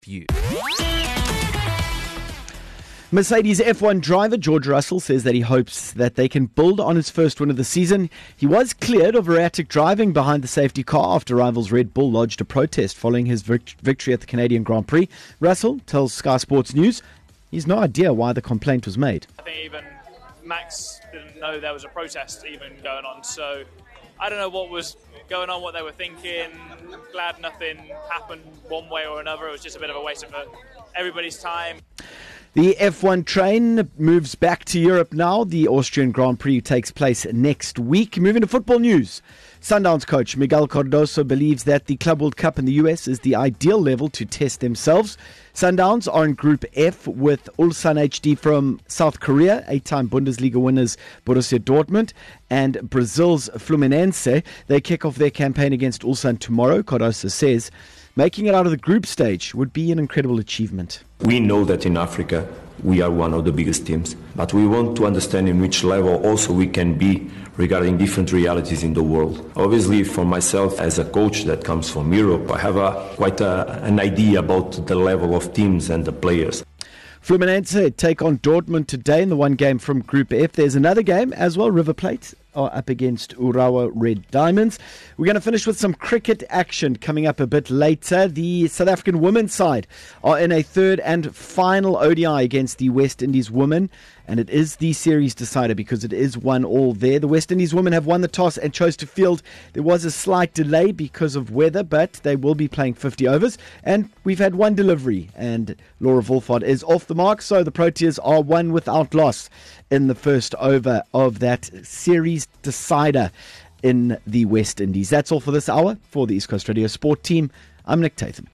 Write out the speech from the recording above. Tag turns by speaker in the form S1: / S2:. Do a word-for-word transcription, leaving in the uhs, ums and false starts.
S1: View.
S2: Mercedes F one driver George Russell says that he hopes that they can build on his first win of the season. He was cleared of erratic driving behind the safety car after rivals Red Bull lodged a protest following his vict- victory at the Canadian Grand Prix. Russell tells Sky Sports News he's no idea why the complaint was made.
S3: I think even Max didn't know there was a protest even going on, so I don't know what was going on, what they were thinking. I'm glad nothing happened one way or another. It was just a bit of a waste of everybody's time.
S2: The F one train moves back to Europe now. The Austrian Grand Prix takes place next week. Moving to football news. Sundowns coach Miguel Cardoso believes that the Club World Cup in the U S is the ideal level to test themselves. Sundowns are in Group F with Ulsan H D from South Korea, eight-time Bundesliga winners Borussia Dortmund, and Brazil's Fluminense. They kick off their campaign against Ulsan tomorrow. Cardoso says making it out of the group stage would be an incredible achievement.
S4: We know that in Africa we are one of the biggest teams, but we want to understand in which level also we can be regarding different realities in the world. Obviously, for myself as a coach that comes from Europe, I have a, quite a, an idea about the level of teams and the players.
S2: Fluminense take on Dortmund today in the one game from Group F. There's another game as well. River Plate are up against Urawa Red Diamonds. We're going to finish with some cricket action coming up a bit later. The South African women's side are in a third and final O D I against the West Indies women, and it is the series decider because it is one all there. The West Indies women have won the toss and chose to field. There was a slight delay because of weather, but they will be playing fifty overs, and we've had one delivery, and Laura Wolford is off the mark, so the Proteas are one without loss in the first over of that series decider in the West Indies. That's all for this hour. For the East Coast Radio Sport team, I'm Nick Tatham.